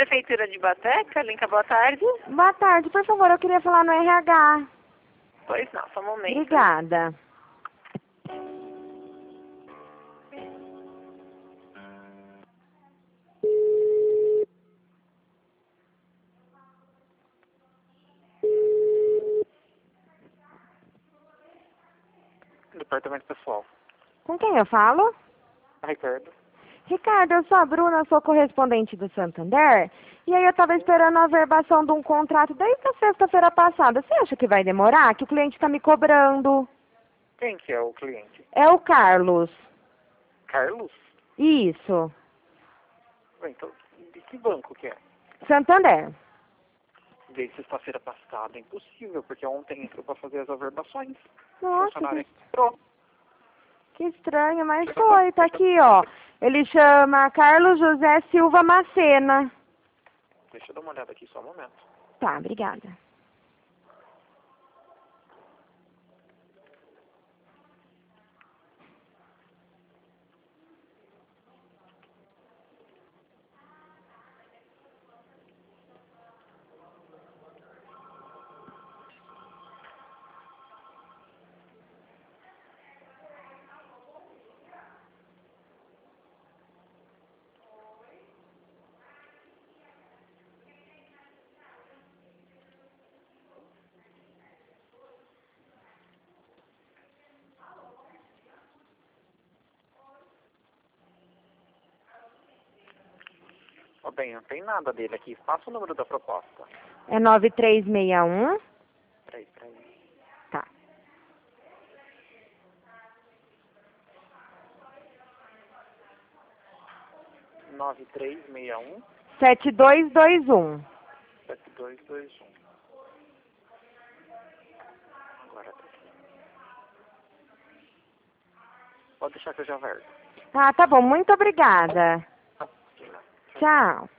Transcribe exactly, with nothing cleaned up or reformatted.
Prefeitura de Bateca, Linca, boa tarde. Boa tarde, por favor, eu queria falar no R H. Pois não, só um momento. Obrigada. Departamento pessoal. Com quem eu falo? Ricardo. Ricardo, eu sou a Bruna, sou correspondente do Santander. E aí eu estava esperando a averbação de um contrato desde a sexta-feira passada. Você acha que vai demorar? Que o cliente está me cobrando. Quem que é o cliente? É o Carlos. Carlos? Isso. Bem, então, de que banco que é? Santander. Desde sexta-feira passada, impossível, porque ontem entrou para fazer as averbações. Nossa, Funcionário que, entrou. que estranho, mas foi. Tá aqui, ó. Ele chama Carlos José Silva Macena. Deixa eu dar uma olhada aqui só um momento. Tá, obrigada. Ó, bem, não tem nada dele aqui. Passa o número da proposta. É nove três seis um. Peraí, peraí. Tá. nove três seis um, sete dois dois um. sete dois dois um. Agora tá aqui. Pode deixar que eu já verbo. Ah, tá bom. Muito obrigada. Tchau.